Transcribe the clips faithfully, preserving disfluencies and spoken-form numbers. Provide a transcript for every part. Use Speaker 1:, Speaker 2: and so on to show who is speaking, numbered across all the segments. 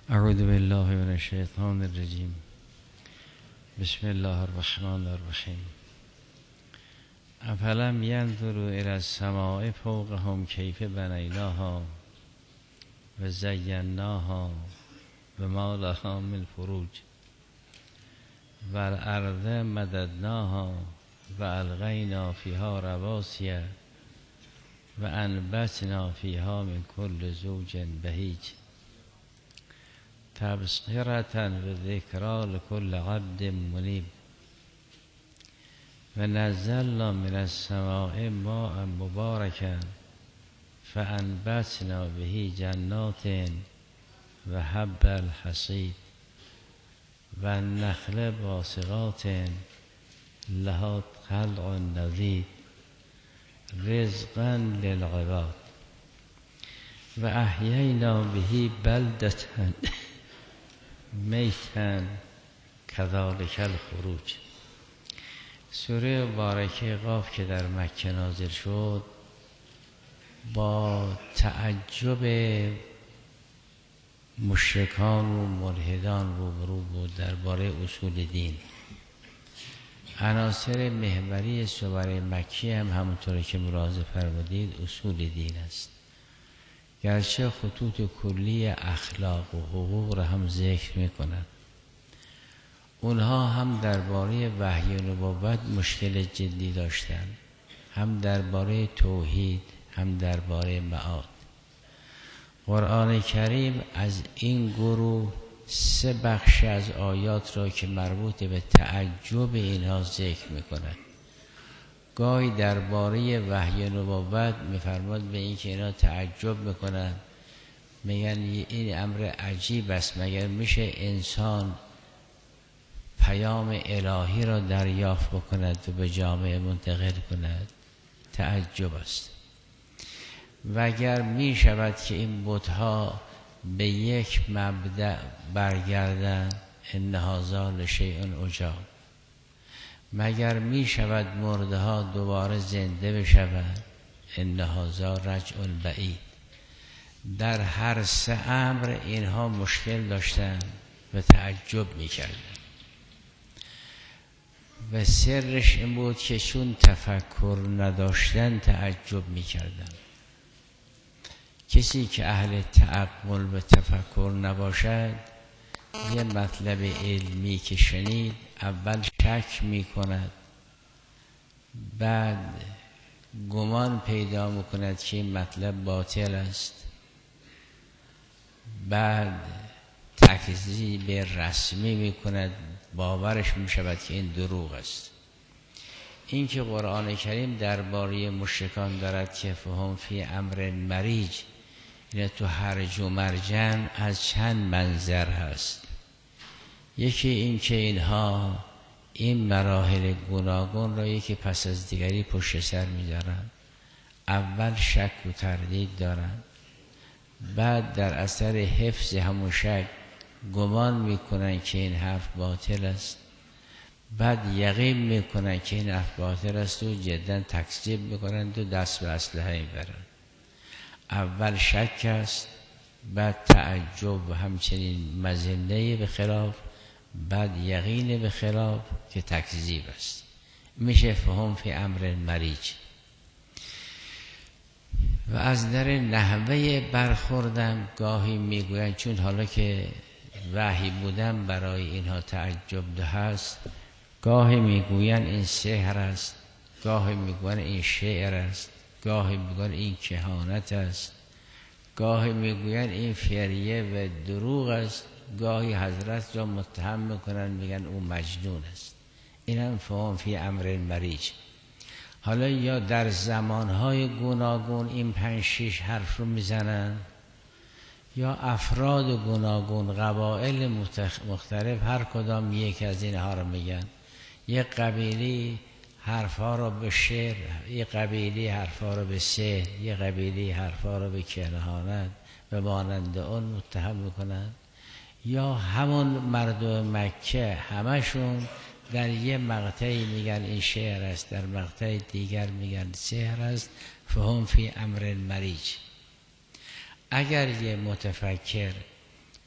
Speaker 1: اعوذ بالله من الشیطان الرجیم. بسم الله الرحمن الرحیم. افلم ینظروا الی السماء فوقهم کیف بنیناها و زیناها بما لها من فروج و الارض مددناها و القینا فیها رواسی و انبتنا فیها من کل زوج بهیج تبصرة و ذکرى لكل عبد منیب و نزلنا من السماء ماء مبارکا فانبتنا به جنات و حب الحصید و النخل باسقات لها طلع نضید رزقا للعباد و احیینا به بلدة میتا کذالک الخروج. سوره مبارکه قاف که در مکه نازل شد با تعجب مشرکان و ملحدان روبرو بود درباره اصول دین. عناصر محوری سوره مکی هم همونطور که ملاحظه فرمودید اصول دین است، گرچه خطوط کلی اخلاق و حقوق را هم ذکر میکنند. اونها هم درباره وحی و نبوت مشکل جدی داشتند، هم درباره توحید، هم درباره معاد. قرآن کریم از این گروه سه بخش از آیات را که مربوط به تعجب اینها ذکر میکند. گاهی درباره وحی نبوت میفرماد به این که اینا تعجب میکنن، میگن این امر عجیب است، مگر میشه انسان پیام الهی را دریافت بکند و به جامعه منتقل کند؟ تعجب است. و اگر میشود که این بت‌ها به یک مبدأ برگردن، ان هذا لشیء عجاب، مگر می شود مرده ها دوباره زنده بشوند، ان هذا رجع بعید. در هر سه امر اینها مشکل داشتند و تعجب می کردند و سرش این بود که چون تفکر نداشتن تعجب می کردند. کسی که اهل تعقل و تفکر نباشد یه مطلب علمی که شنید اول شک می کند، بعد گمان پیدا می کند که این مطلب باطل است، بعد تکذیب رسمی می کند، باورش می شود که این دروغ است. این که قرآن کریم درباره مشرکان دارد که فهم فی امر مریج، این تو هرج و مرجن از چند منظر هست. یکی این که اینها این مراحل گوناگون را یکی پس از دیگری پشت سر می‌دارند. اول شک و تردید دارند، بعد در اثر حفظ همون شک گمان میکنن که این حرف باطل است، بعد یقین میکنن که این حرف باطل است و جدا تکذیب میکنند و دست به اسلحه میبرند. اول شک است، بعد تعجب و همچنین مظنه به خلاف، بعد یقین به خلاف که تکذیب است. میشه فهم فی امر مریج. و از در نحوه برخوردم گاهی میگوین چون حالا که وحی بودن برای اینها تعجب ده هست، گاهی میگوین این سحر است، گاهی میگوین این شعر است، گاهی میگوین این کهانت است، گاهی میگوین این فریه و دروغ است، گاهی حضرت را متهم میکنن میگن او مجنون است. این هم فهم فی امر مریج. حالا یا در زمانهای گوناگون این پنج شیش حرف رو میزنن، یا افراد گوناگون قبایل مختلف هر کدام یک از اینها رو میگن. یک قبیلی حرفا رو به شعر، یک قبیلی حرفا رو به سحر، یک قبیلی حرفا رو به کهانت و مانند اون متهم میکنن. یا همون مردم مکه همشون در یه مقطعی میگن این شعر است، در مقطع دیگر میگن سحر است. فهم فی امر مریج. اگر یه متفکر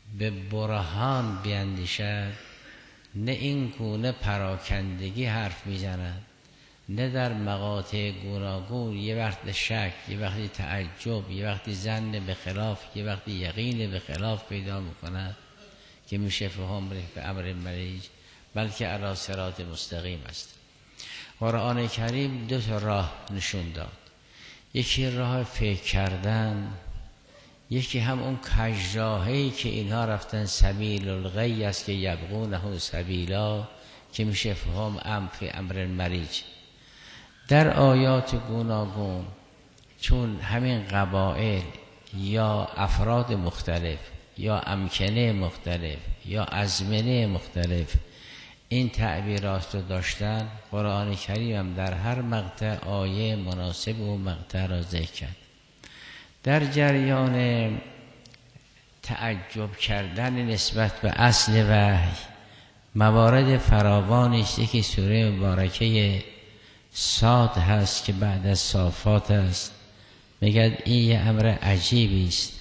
Speaker 1: به برهان بیندیشد، نه این گونه پراکندگی حرف میزند، نه در مقاطع گوناگون یه وقت شک، یه وقتی تعجب، یه وقتی ظن به خلاف، یه وقتی یقین به خلاف پیدا میکند که میشه فهم به امر مریج، بلکه علی صراط مستقیم است. قرآن کریم دو تا راه نشون داد، یکی راه فکر کردن، یکی هم اون کژراهی که اینها رفتن سبیل الغی است که یبغونه سبیلا، که میشه فهم امر فی امر مریج. در آیات گوناگون چون همین قبائل یا افراد مختلف یا امکنه مختلف یا ازمنه مختلف این تعبیرات رو داشتن، قرآن کریم هم در هر مقطع آیه مناسب و مقطع را ذکر کرد. در جریان تعجب کردن نسبت به اصل وحی موارد فراوانی است. یکی سوره مبارکه صاد هست که بعد از صافات است، میگه این یه امر عجیبی است.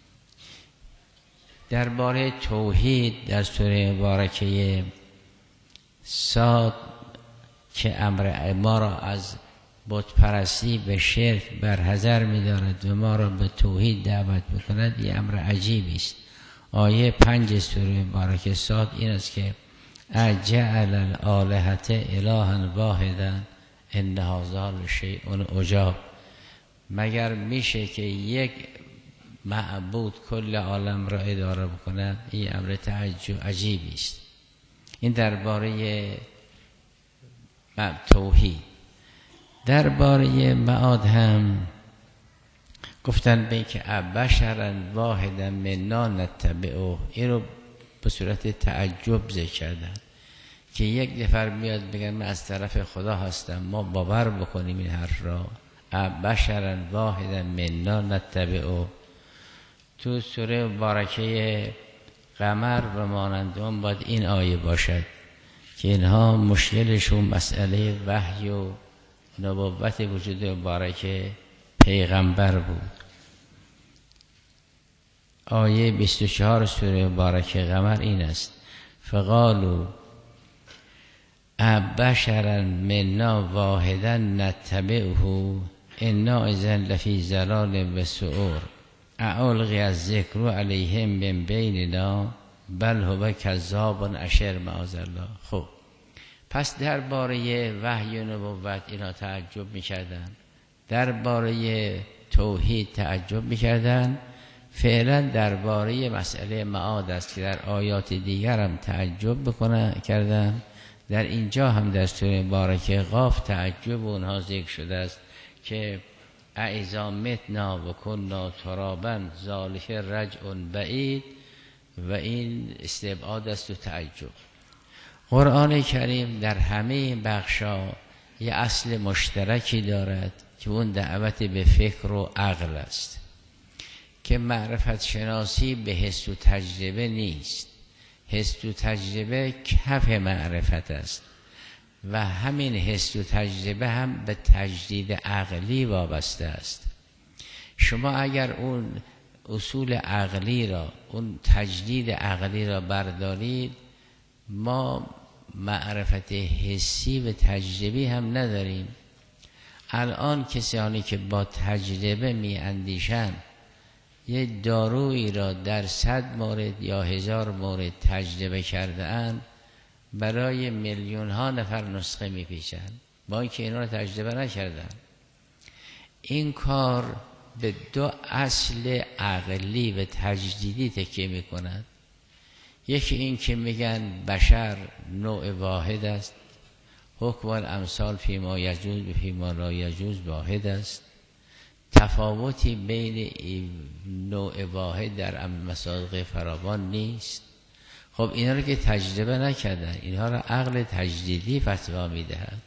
Speaker 1: درباره توحید در سوره مبارکه صاد که امر ما را از بت پرستی به شرک برحذر می‌دارد و ما را به توحید دعوت می‌کند، یه امر عجیبی است. آیه پنج سوره مبارکه صاد این است که اجعل الالهة الها واحدا ان هذا لشیء عجاب، مگر میشه که یک معبود کل عالم را اداره بکنه؟ این امر تعجب عجیبی است. این درباره توحید. درباره معاد هم گفتن به که بشرا واحدا منا نتبعه، این رو به صورت تعجب ذکر کردن که یک نفر میاد بگن من از طرف خدا هستم، ما باور بکنیم این حرف را. بشرا واحدا منا نتبعه. تو سوره مبارکه قمر و مانند اون باید این آیه باشد که اینها مشکلشون مسئله وحی و نبوت وجود مبارکه پیغمبر بود. آیه بیست و چهار سوره مبارکه قمر این است فقالوا ابشرا منا واحدا نتبعه انا اذا لفی ضلال و سعور اعلقی از ذکر علیهم من بیننا بل هو کذاب اشر معاذ الله. خب پس درباره وحی و نبوت اینا تعجب میکردن، درباره توحید تعجب میکردن. فعلا درباره مسئله معاد است که در آیات دیگر هم تعجب بکنن کردن. در اینجا هم در سوره مبارکه قاف تعجب اونها ذکر شده است که اذا متنا و کنا ترابا ذلک رجع بعید، و این استبعاد است و تعجب. قرآن کریم در همه بخشا یه اصل مشترکی دارد که اون دعوت به فکر و عقل است، که معرفت شناسی به حس و تجربه نیست. حس و تجربه کف معرفت است و همین حس و تجربه هم به تجدید عقلی وابسته است. شما اگر اون اصول عقلی را، اون تجدید عقلی را بردارید، ما معرفت حسی و تجربی هم نداریم. الان کسانی که با تجربه می اندیشن یه دارویی را در صد مورد یا هزار مورد تجربه کرده اند، برای میلیون ها نفر نسخه می پیچن با اینکه اینا را تجربه نکردن. این کار به دو اصل عقلی و تجدیدی تکیه می کند. یکی این که میگن بشر نوع واحد است، حکم الامثال فیما یجوز و فیما لا یجوز واحد است، تفاوتی بین نوع واحد در مصادیق فراوان نیست. خب اینا رو که تجربه نکردن، اینها را عقل تجدیدی فتوا میدهد.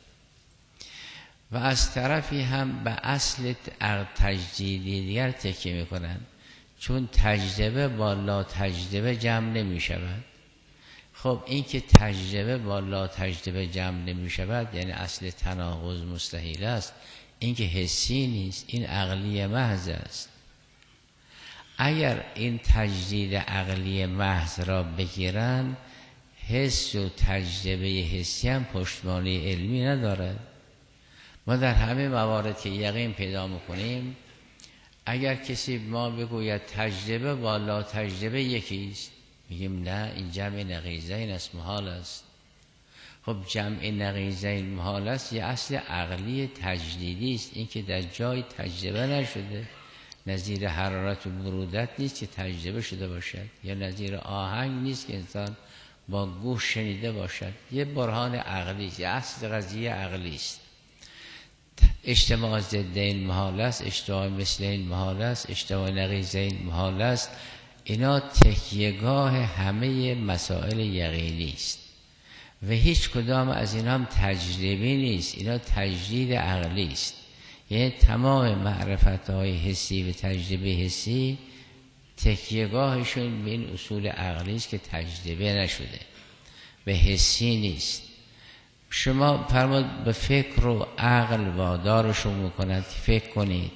Speaker 1: و از طرفی هم به اصل عقل تجدیدی دیگر تکیه میکنن، چون تجربه با لا تجربه جمع نمی شود. خب این که تجربه با لا تجربه جمع نمی شود یعنی اصل تناقض مستحیل است. این که حسی نیست، این عقلی محض است. اگر این تجدید عقلی محض را بگیرن، حس و تجربه حسی هم پشتوانه علمی ندارد. ما در همه موارد که یقین پیدا میکنیم، اگر کسی ما بگوید تجربه با لا تجربه یکیست، میگیم نه، این جمع نقیضین است، محال است. خب جمع نقیضین محال است یه اصل عقلی تجدیدی است، این که در جای تجربه نشده. نظیر حرارت و برودت نیست که تجربه شده باشد، یا نظیر آهنگ نیست که انسان با گوش شنیده باشد. یه برهان عقلی است، یه اصل قضیه عقلی است. اجتماع ضدین محال است، اجتماع مثلین محال است، اجتماع نقیضین محال است. اینا تکیهگاه همه مسائل یقینی است و هیچ کدام از اینا هم تجربی نیست، اینا تجدید عقلی است. یعنی تمام معرفت‌های حسی و تجربه حسی تکیهگاهشون به این اصول عقلی است که تجربه نشده و حسی نیست. شما فرمود به فکر و عقل وادارشون میکند فکر کنید.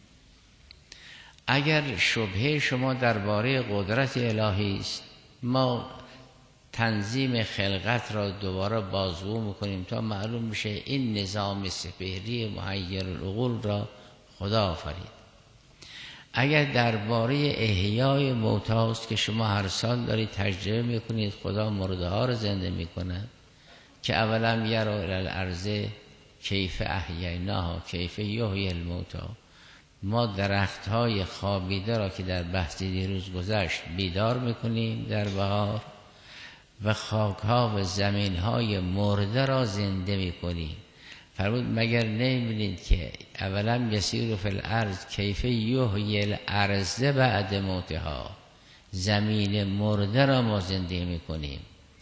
Speaker 1: اگر شبهه شما درباره قدرت الهی است، ما تنظیم خلقت را دوباره بازگو میکنیم تا معلوم میشه این نظام سپهری محیر العقول را خدا آفرید. اگر درباره احیای موتی است که شما هر سال دارید تجربه میکنید خدا مرده ها را زنده میکند، که اولا یرا الی الارض کیف احییناها کیف یحیی الموتی، ما درخت های خوابیده را که در بحث دیروز گذشت بیدار میکنیم در بهار، و خاک ها و زمین های مرده را زنده میکنیم. فرمود مگر نمیبینید که اولا یسیر فی الارض کیف یحیی الارض بعد موتها، زمین مرده را ما زنده میکنیم.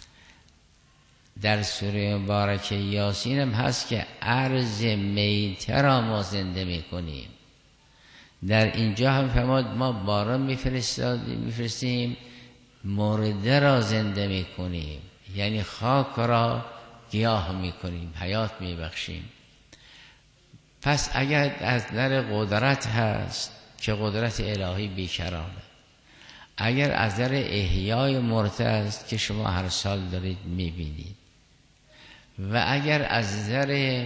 Speaker 1: در سوره مبارکه یاسین هم هست که ارض میته را ما زنده میکنیم. در اینجا هم فرمود ما باران میفرستیم مرده را زنده میکنیم، یعنی خاک را گیاه میکنیم، حیات میبخشیم. پس اگر از نظر قدرت هست که قدرت الهی بیکرانه، اگر از نظر احیای مرده است که شما هر سال دارید میبینید، و اگر از نظر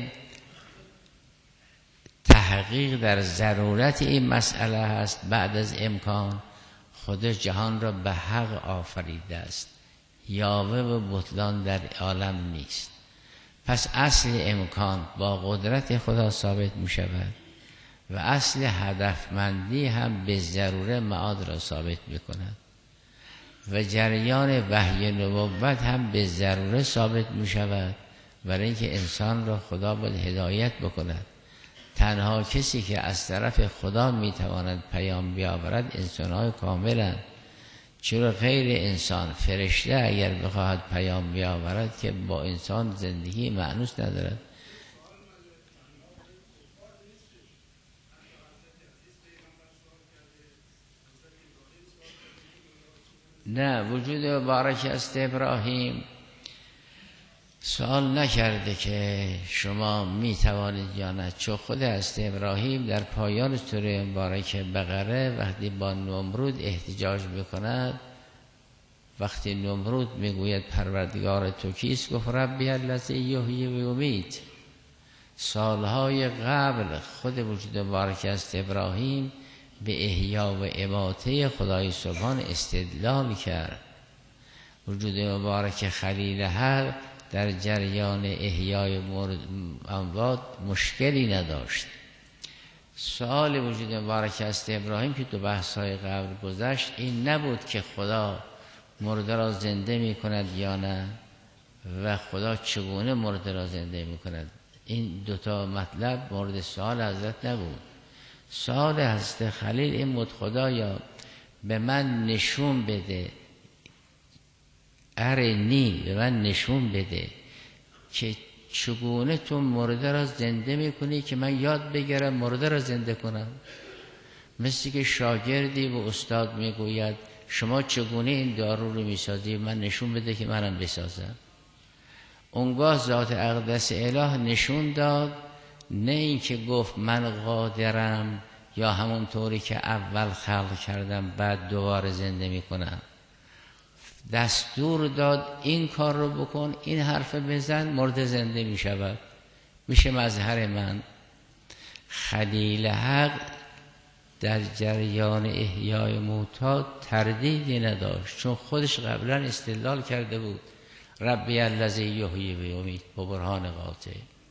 Speaker 1: تحقیق در ضرورت این مسئله هست، بعد از امکان خود جهان را به حق آفریده است، یاوه و بطلان در عالم نیست. پس اصل امکان با قدرت خدا ثابت می شود و اصل هدفمندی هم به ضروره معاد را ثابت می کند و جریان وحی نبوت هم به ضروره ثابت می شود، برای اینکه انسان را خدا باید هدایت بکند. تنها کسی که از طرف خدا میتواند پیام بیاورد انسان‌های کاملند، چرا غیر انسان فرشته اگر بخواهد پیام بیاورد که با انسان زندگی معنوس ندارد. نه، وجود مبارک است ابراهیم سوال نکرده که شما می توانید یا نه، چون خود است ابراهیم در پایان سوره مبارکه بقره وقتی با نمرود احتجاج میکند، وقتی نمرود میگوید پروردگار تو کیست، گفت ربی الذی یحیی و یمیت. سالهای قبل خود وجود مبارک است ابراهیم به احیا و اماته خدای سبحان استدلال کرد. وجود مبارک خلیل حق در جریان احیای اموات مشکلی نداشت. سوال وجود مبارک است ابراهیم که تو بحث‌های قبل گذشت این نبود که خدا مرده را زنده می کند یا نه و خدا چگونه مرده را زنده می کند. این دوتا مطلب مورد سوال حضرت نبود. سوال حضرت خلیل این بود خدایا به من نشون بده، ارنی به من نشون بده که چگونه تو مرده را زنده میکنی که من یاد بگیرم مرده را زنده کنم. مثل که شاگردی به استاد میگوید شما چگونه این دارو رو میسازی، من نشون بده که منم بسازم. اونگاه ذات اقدس اله نشون داد، نه این که گفت من قادرم یا همون طوری که اول خلق کردم بعد دوباره زنده میکنم. دستور داد این کار رو بکن، این حرف بزن، مرده زنده میشود، میشه مظهر من. خلیل حق در جریان احیای موتی تردیدی نداشت، چون خودش قبلا استدلال کرده بود ربی الذی یحیی و یمیت با برهان قاطع.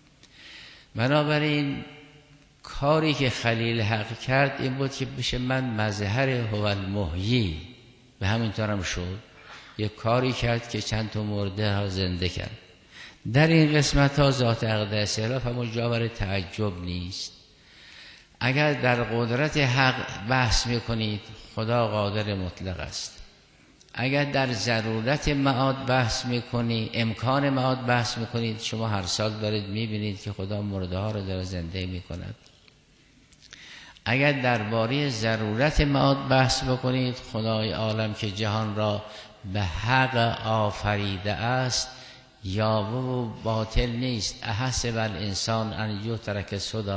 Speaker 1: بنابراین کاری که خلیل حق کرد این بود که بشه من مظهر هو المحیی، و همینطورم شد. یک کاری کرد که چند تا مرده ها زنده کرد. در این قسمت ها ذات اقدس الاف همون جا برای تعجب نیست. اگر در قدرت حق بحث میکنید خدا قادر مطلق است. اگر در ضرورت معاد بحث میکنید، امکان معاد بحث میکنید، شما هر سال دارید میبینید که خدا مرده ها رو داره زنده میکند. اگر درباره ضرورت معاد بحث بکنید، خدای عالم که جهان را به حق آفریده است یاوه و باطل نیست. احسب الانسان ان یترک سدی،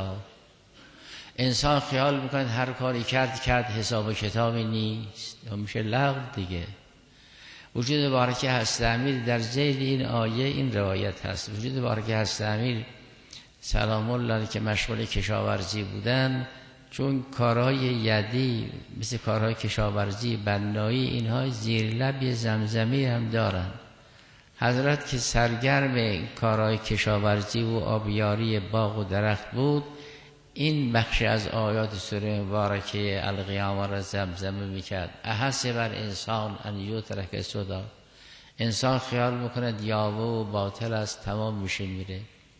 Speaker 1: انسان خیال میکنه هر کاری کرد کرد، حساب و کتابی نیست، یا میشه لغو دیگه. وجود بارکه هست امیر در ذیل این آیه این روایت هست. وجود بارکه هست امیر سلام الله که مشغول کشاورزی بودن، چون کارهای یدی مثل کارهای کشاورزی، بنایی، اینها زیر لب زمزمی هم دارن. حضرت که سرگرم کارهای کشاورزی و آبیاری باغ و درخت بود، این بخش از آیات سوره مبارکه القیامه را زمزمه میکرد. احسب الانسان ان یترک سدی، انسان خیال میکند یاوه و باطل است، تمام میشه میره.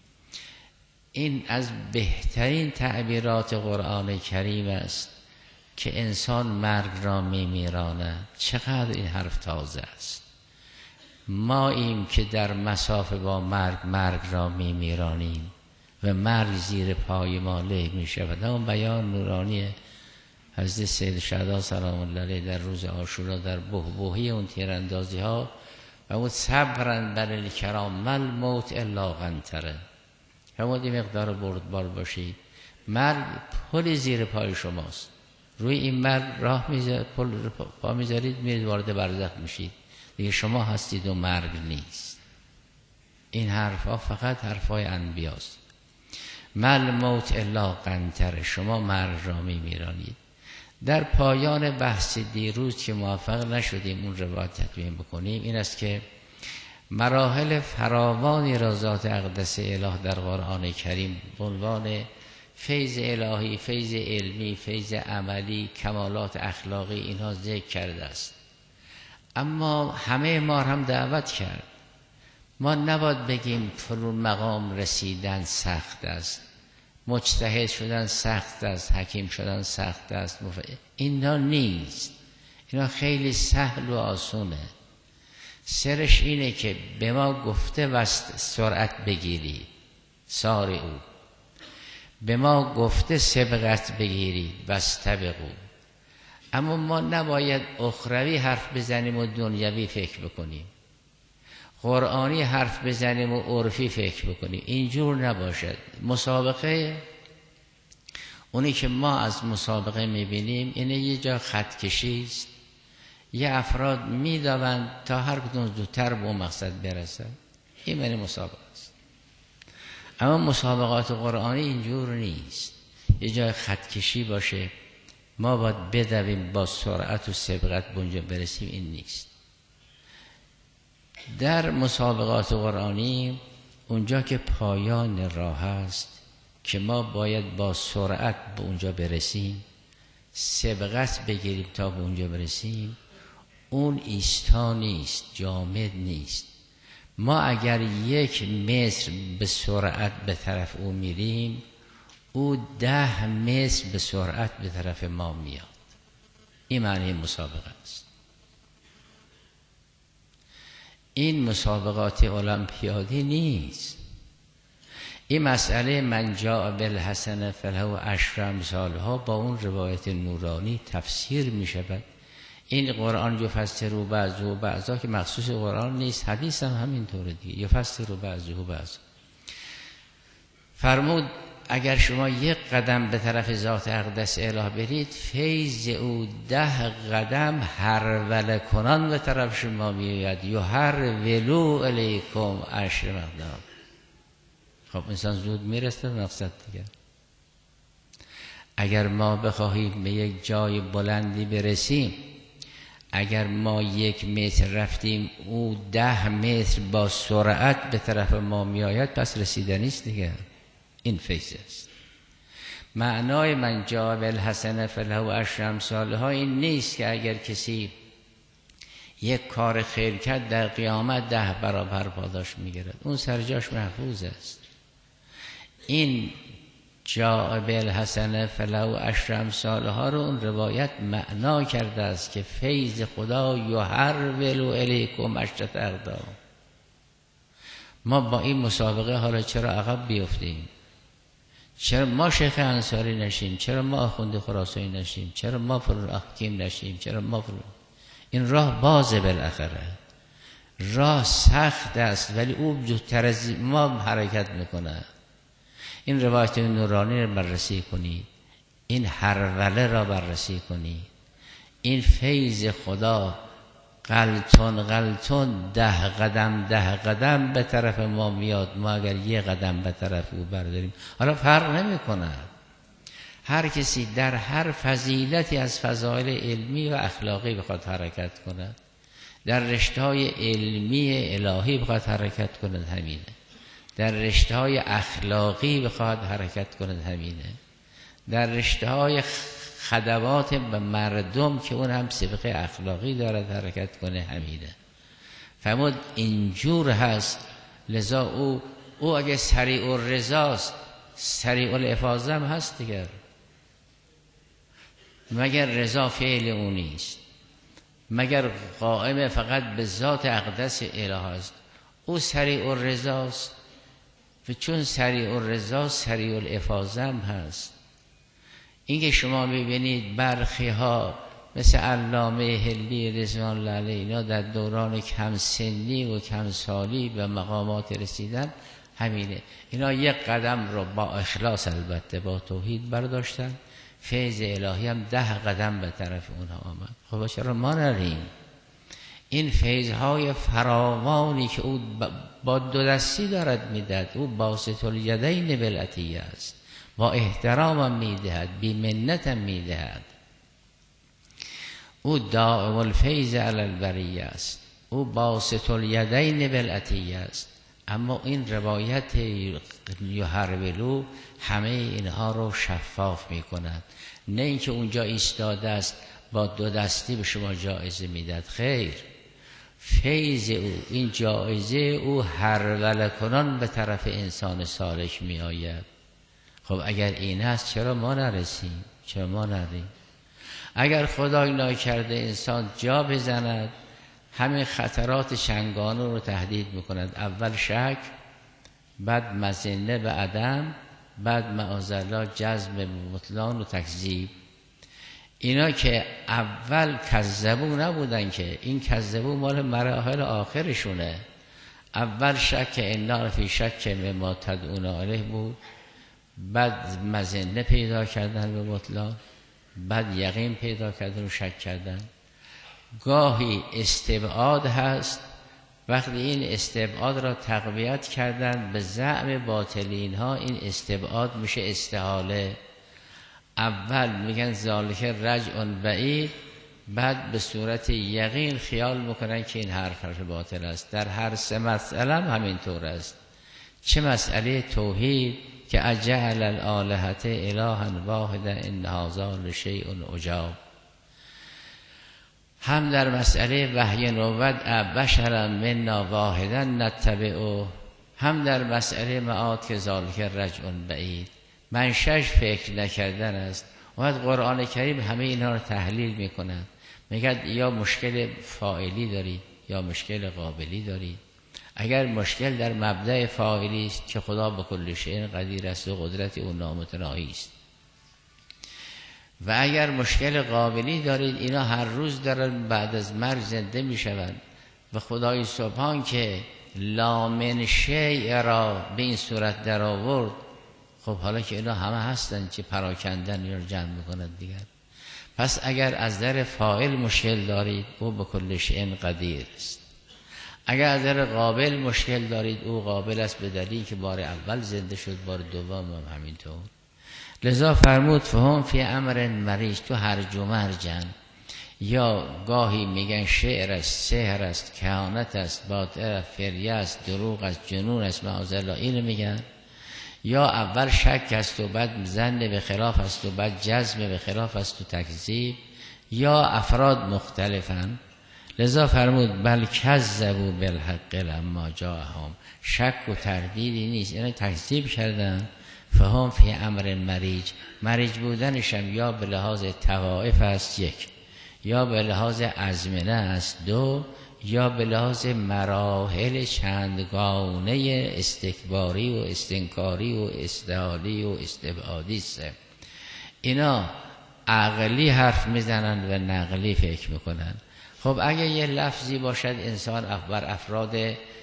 Speaker 1: این از بهترین تعبیرات قرآن کریم است که انسان مرگ را میمیراند. چقدر این حرف تازه است. ما ایم که در مسافه با مرگ مرگ را میمیرانیم و مرگ زیر پای ما له می شود. اون بیان نورانی حضرت سید شهدا سلام الله علیه در روز عاشورا در بحبوحی اون تیراندازی ها و اون صبرن بر الکرام مل موت الا قنطره، همون دی مقدار بردبار باشید. مرگ پل زیر پای شماست، روی این مرگ راه میذارید، پل پا میذارید، میرید وارد برزخ میشید دیگه، شما هستید و مرگ نیست. این حرف ها فقط حرف های انبیاست. مل موت الا قنطره، شما مرگ را میمیرانید. در پایان بحث دیروز که موفق نشدیم اون روایت تکمیل بکنیم، این است که مراحل فراوانی را ذات اقدس اله در قرآن کریم به عنوان فیض الهی، فیض علمی، فیض عملی، کمالات اخلاقی اینها ذکر کرده است. اما همه ما هم دعوت کرد. ما نباید بگیم فرون مقام رسیدن سخت است، مجتهد شدن سخت است، حکیم شدن سخت است. اینا نیست، اینا خیلی سهل و آسونه. سرش اینه که به ما گفته وست سرعت بگیرید، سار او به ما گفته سبقت بگیرید واستبقوا. اما ما نباید اخروی حرف بزنیم و دنیوی فکر بکنیم، قرآنی حرف بزنیم و عرفی فکر بکنیم. اینجور نباشد. مسابقه اونی که ما از مسابقه میبینیم اینه یه جا خط کشی است، یه افراد میدوند تا هر کدوم زودتر به اون مقصد برسد. این معنی مسابقه است. اما مسابقات قرآنی اینجور نیست. یه جای خط کشی باشه، ما باید بدویم با سرعت و سبقت به اونجا برسیم، این نیست. در مسابقات قرآنی اونجا که پایان راه است که ما باید با سرعت به اونجا برسیم، سبقت بگیریم تا به اونجا برسیم، اون ایستا نیست، جامد نیست. ما اگر یک متر به سرعت به طرف او میریم، او ده متر به سرعت به طرف ما میاد. این معنی مسابقه است. این مسابقات المپیادی نیست. این مسئله من جاء بالحسنه فله عشر امثالها با اون روایت نورانی تفسیر می شود. این قرآن یفسر بعضه بعضا که مخصوص قرآن نیست، حدیث هم همین طوره دیگه، یفسر بعضه بعضا. فرمود اگر شما یک قدم به طرف ذات اقدس اله برید، فیض او ده قدم هر ول کنان به طرف شما میآید. یا هر ولو الیکم عشر مقدام. خب انسان زود میرسه به مقصد دیگه. اگر ما بخواهیم به یک جای بلندی برسیم، اگر ما یک متر رفتیم او ده متر با سرعت به طرف ما میآید، پس رسیدنی است دیگه. این فیض است. معنای من جاء بالحسنة فله عشر امثالها این نیست که اگر کسی یک کار خیر کرد در قیامت ده برابر پاداش میگیرد. اون سرجاش محفوظ است. این جاء بالحسنة فله عشر امثالها رو اون روایت معنا کرده است که فیض خدا یحرول الیکم عشرة اقدام. ما با این مسابقه حالا چرا عقب بیفتیم؟ چرا ما شیخ انصاری نشیم؟ چرا ما آخوند خراسانی نشیم؟ چرا ما فلان حکیم نشیم؟ چرا ما فلان؟ این راه بازه بالاخره. راه سخت است ولی او زودتر از ما حرکت میکنه. این روایت نورانی را بررسی کنید، این هروله را بررسی کنید. این فیض خدا غلطون غلطون ده قدم ده قدم به طرف ما میاد. ما اگر یه قدم به طرف او برداریم، حالا فرق نمی کنه. هر کسی در هر فضیلتی از فضایل علمی و اخلاقی بخواد حرکت کنه، در رشته‌های علمی الهی بخواد حرکت کنه، همینه. در رشته‌های اخلاقی بخواد حرکت کنه، همینه. در رشته‌های خدمات به مردم که اون هم سبقه اخلاقی دارد حرکت کنه، همینه. فرمود اینجور هست. لذا او او اگه سریع الرضاست، سریع الافاضه هم هست دیگر. مگر رضا فعل او نیست؟ مگر قائم فقط به ذات اقدس اله است؟ او سریع الرضاست و چون سریع الرضا سریع الافاضه هم هست. این که شما میبینید برخی ها مثل علامه حلی رضوان الله علیه اینا در دوران کم سنی و کم سالی به مقامات رسیدن، همینه. اینا یک قدم رو با اخلاص البته با توحید برداشتن، فیض الهی هم ده قدم به طرف اونها آمد. خب چرا ما نریم؟ این فیضهای فراوانی که او با دو دستی دارد میدهد، او باسط الیدین بالعطیه است، با احترامم میدهد، بی منتم میدهد. او دائم الفیض علی البریه است، او باسط الیدین بالعطیه است. اما این روایت یحرولو همه اینها رو شفاف میکند. نه اینکه اونجا ایستاده است با دو دستی به شما جایزه میدهد، خیر. فیض او، این جایزه او هرول کنان به طرف انسان سالک می آید. خب اگر این است چرا ما نرسیم؟ چرا ما نریم؟ اگر خدای ناکرده انسان جا بزند، همین خطرات چنگانه رو تهدید میکند. اول شک، بعد مظنه به عدم، بعد معاذالله جزم بطلان و تکذیب. اینا که اول کذبو نبودن، که این کذبو مال مراحل آخرشونه. اول شک انا فی شک مما تدعونا الیه بود، بعد مظنه پیدا کردن به بطلان، بعد یقین پیدا کردن و شک کردن. گاهی استبعاد هست، وقتی این استبعاد را تقویت کردن به زعم باطلین ها، این استبعاد میشه استحاله. اول میگن ذالک رجع بعید، بعد به صورت یقین خیال میکنن که این حرف حرف باطل است. در هر سه مسئله هم همینطور است. چه مسئله توحید که اجعل الالهة الها واحدا ان هذا لشیء عجاب، هم در مسئله وحی نبوت بشرا منا واحدا نتبعه، هم در مسئله معاد که ذالک رجع بعید. منشأش فکر نکردن است. و قرآن کریم همه اینا رو تحلیل میکند. میگه یا مشکل فاعلی دارید یا مشکل قابلی دارید. اگر مشکل در مبدأ فاعلی است که خدا به کل شیء قدیر است و قدرت او نامتناهی است، و اگر مشکل قابلی دارید، اینا هر روز دارن بعد از مرگ زنده میشوند. و خدای سبحان که لا من شیء را به این صورت در آورد، خب حالا که اینا همه هستن چه پراکندن یا جمع میکنند دیگر. پس اگر از در فاعل مشکل دارید او به کل شیء قدیر است. اگر از در قابل مشکل دارید او قابل است به دلیلی که بار اول زنده شد، بار دوم هم همینطور. لذا فرمود فهم فی امر مریج، تو هرج و مرجن، یا گاهی میگن شعر است، سحر است، کهانت است، باطل، فریه است، دروغ است، جنون است، معاذالله اینو میگن. یا اول شک است و بعد ظن به خلاف است و بعد جزم به خلاف است و تکذیب، یا افراد مختلفن. لذا فرمود بل کذبوا بالحق لما جاءهم، شک و تردیدی نیست، یعنی تکذیب کردن. فهم فی امر مریج، مریج بودنشم یا به لحاظ طوائف است یک، یا به لحاظ ازمنه است دو، یا به لحاظ مراحل چندگانه استکباری و استنکاری و استعالی و استبعادی است. اینا عقلی حرف میزنند و نقلی فکر میکنند. خب اگه یه لفظی باشد انسان بر افراد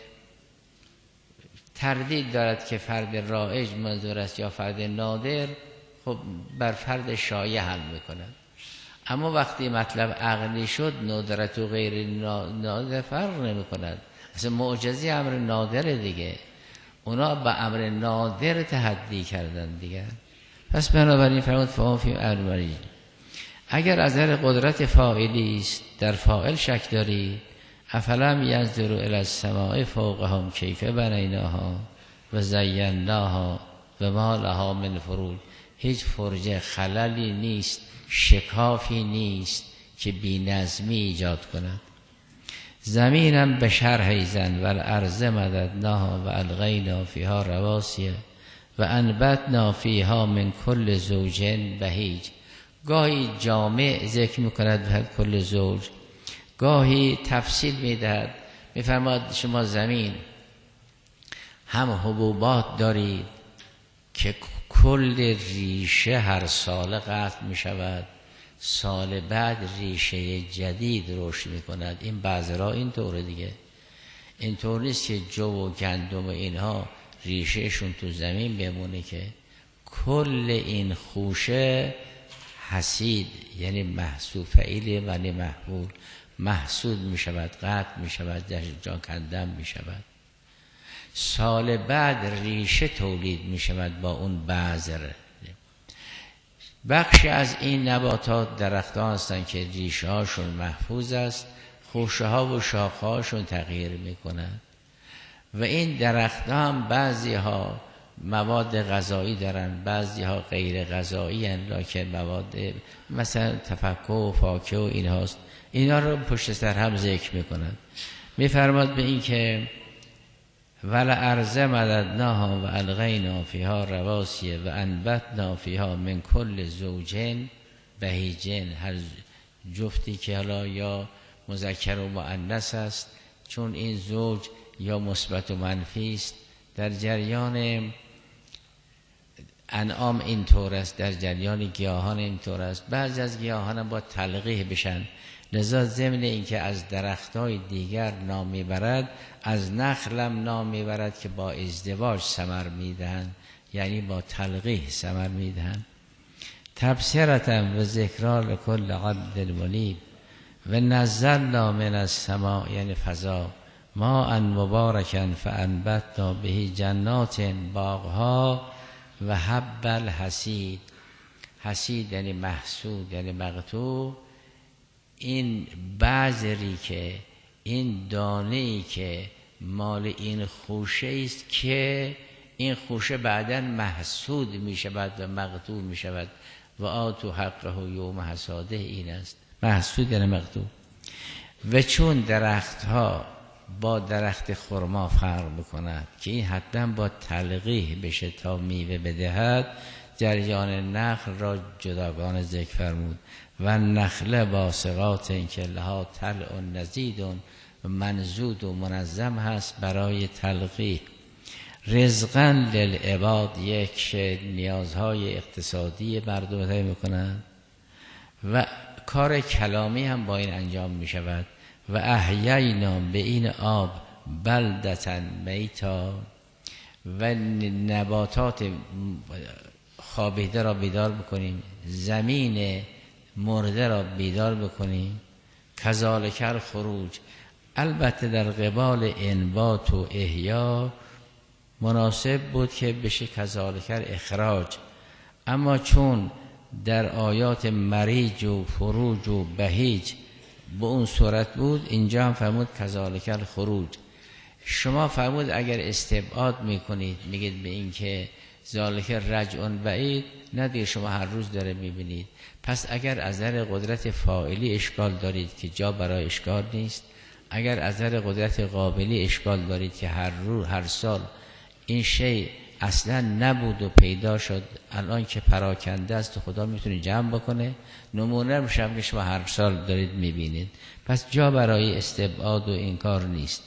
Speaker 1: تردید دارد که فرد رایج منظور است یا فرد نادر، خب بر فرد شایع حل میکند. اما وقتی مطلب عقلی شد ندرت و غیر نادر فرق نمی کند. اصلا معجزی امر نادر دیگه، اونا به امر نادر تحدی کردن دیگه. پس بنابراین فرمود فهم فی امر مریج. اگر از نظر قدرت فاعلی است در فاعل شک داری، افلم ینظروا الی السماء فوقهم کیف بنیناها و زیناها و ما لها من فروج، هیچ فرجه خللی نیست، شکافی نیست که بی نظمی ایجاد کند. زمینم به شرح زن و الارض مددناها و الغینا فیها رواسیه و انبتنا فیها من کل زوج بهیج. گاهی جامع ذکر میکند به کل زوج، گاهی تفصیل میدهد، میفرماد شما زمین هم حبوبات دارید که کل ریشه هر سال قطع می شود، سال بعد ریشه جدید رشد می کند. این بذرها این طوره دیگه، این طور نیست که جو و گندم و اینها ریشهشون تو زمین بمونه، که کل این خوشه حسید یعنی محصول، فعیل یعنی محبول، محصول می شود، قطع می شود، در جا کندم می شود، سال بعد ریشه تولید می شود با اون بذر. بخشی از این نباتات درختان هستند که ریشه هاشون محفوظ است، خوشه ها و شاخه هاشون تغییر می کنند و این درخت هم بعضی ها مواد غذایی دارن، بعضی ها غیر غذایی هستند، لکن مواد مثلا تفکه و فاکه و این هاست، اینا رو پشت سر هم ذکر می کنند. می فرماد به این که والارض مددناها و الغینا فیها رواسیه و انبتنا فیها من کل زوجین بهیجین، هر جفتی که حالا یا مذکر و مؤنث است، چون این زوج یا مثبت و منفی است. در جریان انعام این طور است، در جریان گیاهان این طور است. بعضی از گیاهان با تلقیح بشن، لذا ضمن اینکه از درختای دیگر نام میبرد، از نخلم نام میبرد که با ازدواج ثمر میدهند، یعنی با تلقیح ثمر میدهند. تبصرة و ذکرا لکل عبد منیب و نزلنا من السماء یعنی فضا ما ان مبارکا فانبتنا به جنات باغها و حب الحصید. حصید یعنی محصود یعنی مقطوع. این بذری که این دانه‌ای که مال این خوشه است که این خوشه بعداً محصود می شود و مقطوع می شود. و آتوا حقه یوم حصاده، این است محصود یعنی مقطوع. و چون درخت ها با درخت خرما فرق بکند که این حتما با تلقیح بشه تا میوه بدهد، جریان نخل را جداگانه ذکر فرمود. و نخل باسقات این که لها طلع نضید و منضود و منظم هست برای تلقیح. رزقا للعباد، یک نیازهای اقتصادی مردم تعیین میکنند و کار کلامی هم با این انجام می شود. و احیینا به این آب بلدتا میتا، و نباتات خوابیده را بیدار بکنیم، زمین مرده را بیدار بکنیم. کذالک الخروج. البته در قبال انبات و احیا مناسب بود که بشه کذالک اخراج، اما چون در آیات مریج و فروج و بهیج به اون صورت بود، اینجا هم فرمود کذالک الخروج. شما فرمود اگر استبعاد میکنید میگید به این که ذالک رجع بعید، نه دیگه شما هر روز داره میبینید. پس اگر از نظر قدرت فاعلی اشکال دارید که جا برای اشکال نیست، اگر از نظر قدرت قابلی اشکال دارید که هر روز هر سال این شی اصلا نبود و پیدا شد، الان که پراکنده است خدا میتونه جمع بکنه، نمونه میشم که شما هر سال دارید میبینید، پس جا برای استبعاد و انکار نیست.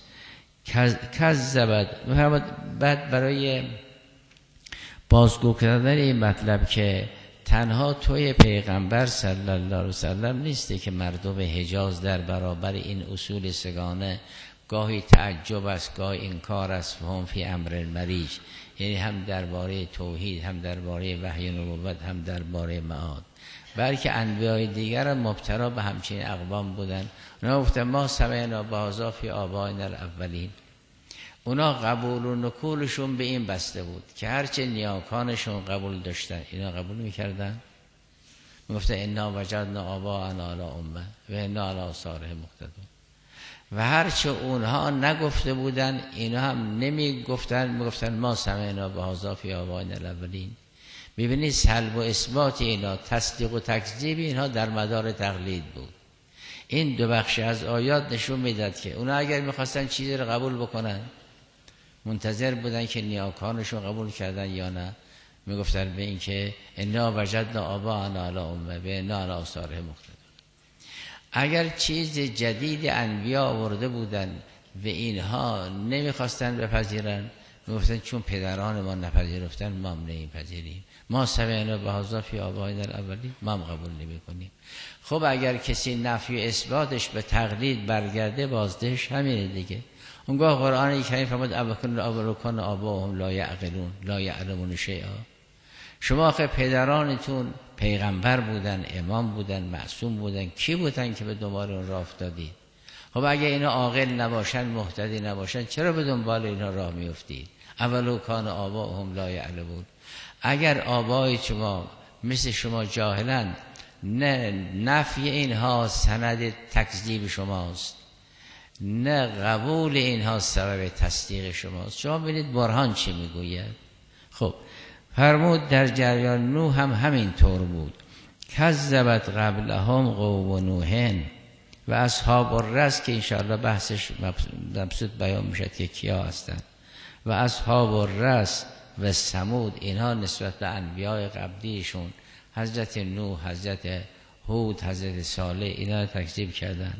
Speaker 1: کذبت. بعد برای بازگو کردن این مطلب که تنها توی پیغمبر صلی الله علیه وسلم نیسته که مردم حجاز در برابر این اصول سگانه گاهی تعجب است، گاهی انکار است، فهم فی امر المریج، یعنی هم درباره توحید، هم درباره وحی نبوت، هم درباره معاد، بلکه انبیاء دیگر هم مبتلا به همچین اقوام بودن. اونا گفتن ما سمعنا بهذا فی آبائنا الاولین. اونا قبول و نکولشون به این بسته بود که هرچه نیاکانشون قبول داشتن اینا قبول میکردن، میگفتن انا وجدنا آباءنا علی امه و انا علی آثارهم مقتدون، و هرچه اونها نگفته بودن اینا هم نمیگفتن، میگفتن ما سمعنا بهذا فی آبائنا الاولین. ببینید سلب و اثبات اینا، تصدیق و تکذیب اینها در مدار تقلید بود. این دو بخش از آیات نشون میداد که اونا اگر میخواستن چیزی رو قبول بکنن منتظر بودن که نیاکانشون قبول کردن یا نه، میگفتن به این که انا وجدنا آباءنا علی امه و انا علی آثارهم مقتدون. اگر چیز جدید انبیا آورده بودن و اینها نمیخواستن بپذیرن، میگفتن چون پدران ما نپذیرفتن ما هم نمیپذیریم، ما سمعنا بهذا فی آبائنا الاولین، ما هم قبول نمیکنیم. خب اگر کسی نفی اثباتش به تقلید برگرده، بازدهش همینه دیگه. اونگاه قرآن کریم فرمود اولکن اولکن آباهم لا یعقلون لا یعلمون شیئا. شما آخه پدرانتون پیغمبر بودن، امام بودن، معصوم بودن، کی بودن که به دنبال اون راه افتادید؟ خب اگه اینا عاقل نباشن، مهتدی نباشن، چرا به دنبال اینا راه میافتید؟ اولو کان آباهم لا یعلمون. اگر آبای شما مثل شما جاهلن، نه نفی اینها سند تکذیب شماست، نه قبول اینها سبب تصدیق شماست. شما ببینید برهان چی میگوید. خب فرمود در جریان نوح هم همین طور بود. کذبت قبلهم قوم نوح و اصحاب الرس که انشاءالله بحثش مبسوط بیان میشد که کیا هستند، و اصحاب الرس و ثمود، اینها نسبت به انبیاء قبلیشون حضرت نوح، حضرت هود، حضرت صالح، اینا رو تکذیب کردند.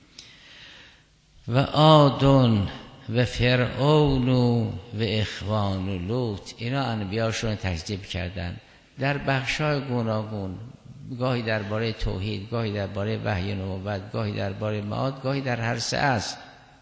Speaker 1: و عادون و فرعون و اخوان و لوط، اینا انبیاشون تکذیب کردند در بخشای گوناگون، گاهی درباره توحید، گاهی درباره وحی نبوت، گاهی درباره معاد، گاهی در هر سه است.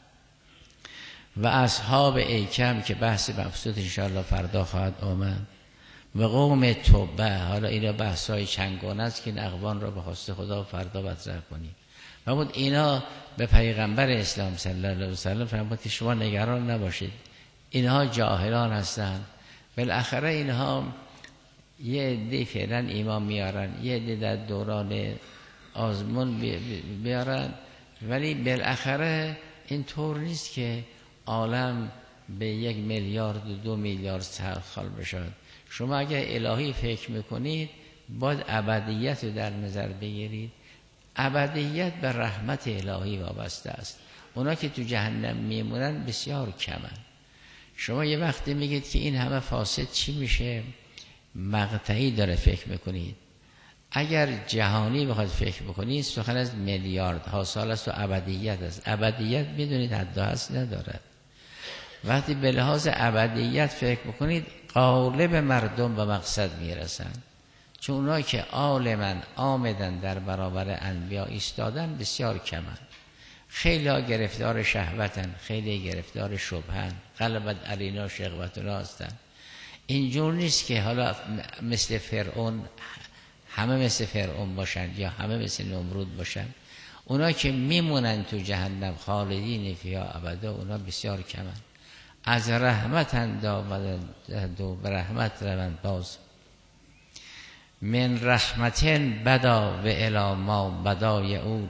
Speaker 1: و اصحاب ایکم که بحث مبسوط انشاءالله فردا خواهد آمد، و قوم تبع. حالا اینا بحثای چندگانه است که این اقوام را به خواست خدا فردا مطرح کنیم. فرمود اینا به پیغمبر اسلام صلی الله علیه و سلم فرمود که شما نگران نباشید، اینها جاهلان هستند، بالاخره اینها یه عده فعلا ایمان میارن، یه عده در دوران آزمون بیارن، ولی بالاخره این طور نیست که عالم به یک میلیارد و دو میلیارد سال بشود. شما اگر الهی فکر میکنید باید ابدیت رو در نظر بگیرید. ابدیت به رحمت الهی وابسته است. اونا که تو جهنم میمونن بسیار کمن. شما یه وقتی میگید که این همه فاسد چی میشه، مقطعی داره فکر میکنید. اگر جهانی بخواد فکر بکنید سخن از میلیارد ها سال است و ابدیت است. ابدیت میدونید حد و حصر ندارد. وقتی به لحاظ ابدیت فکر بکنید غالب مردم به مقصد میرسن، چون اونایی که عالمن آمدن در برابر انبیا ایستادن بسیار کمن. خیلی ها گرفتار شهوتن، خیلی گرفتار شبهن، غلبت علینا شهوتنا هستن. اینجور نیست که حالا مثل فرعون همه مثل فرعون باشن یا همه مثل نمرود باشن. اونا که میمونن تو جهنم خالدین فیها ابدا، اونا بسیار کمن. از رحمت اندامدند و به رحمت روند باز. من رحمتن بدا و الی ما بدا یعود،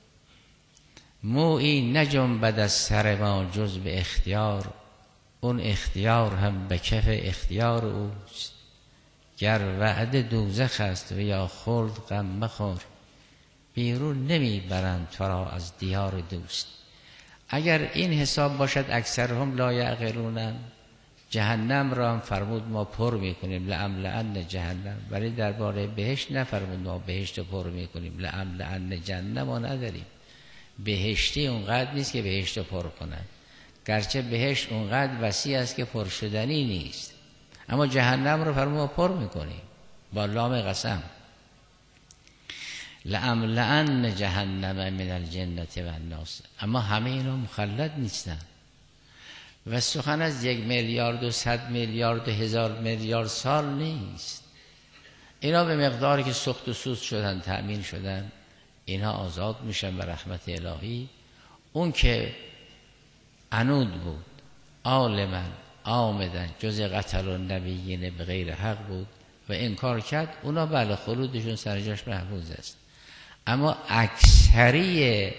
Speaker 1: مویی نجنبد از سر ما جز به اختیار، اون اختیار هم به کف اختیار اوست. گر وعده دوزخ است و یا خلد غم مخور، بیرون نمیبرند تو را از دیار دوست. اگر این حساب باشد اکثرهم لا یعقلون، جهنم را هم فرمود ما پر میکنیم لأملأن جهنم، ولی درباره بهشت نفرمود ما بهشت رو پر میکنیم لأملأن جهنم ما نداریم. بهشتی اونقدر نیست که بهشت رو پر کنن، گرچه بهشت اونقدر وسیع است که پر شدنی نیست، اما جهنم رو فرمود ما پر میکنیم با لام قسم. لأملأن جهنم من الجنة والناس. اما همه اینا مخلد نیستن و سخن از یک میلیارد و صد میلیارد و هزار میلیارد سال نیست. اینا به مقداری که سخت و سوست شدن تأمین شدن، اینا آزاد میشن به رحمت الهی. اون که عنود بود عالما آمدن جز قتل و نبیین به غیر حق بود و انکار کرد، اونا بله خلودشون سر جاش محفوظ است. اما اکثری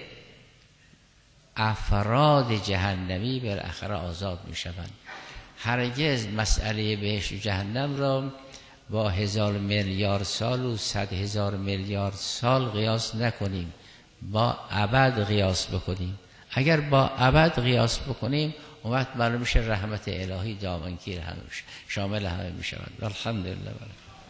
Speaker 1: افراد جهنمی بالاخره آزاد می شوند. هرگز مسئله بهشت و جهنم را با هزار میلیارد سال و صد هزار میلیارد سال قیاس نکنیم، با ابد قیاس بکنیم. اگر با ابد قیاس بکنیم اون وقت معلوم میشه رحمت الهی دامنگیر همه میشه، شامل همه میشود. الحمدلله.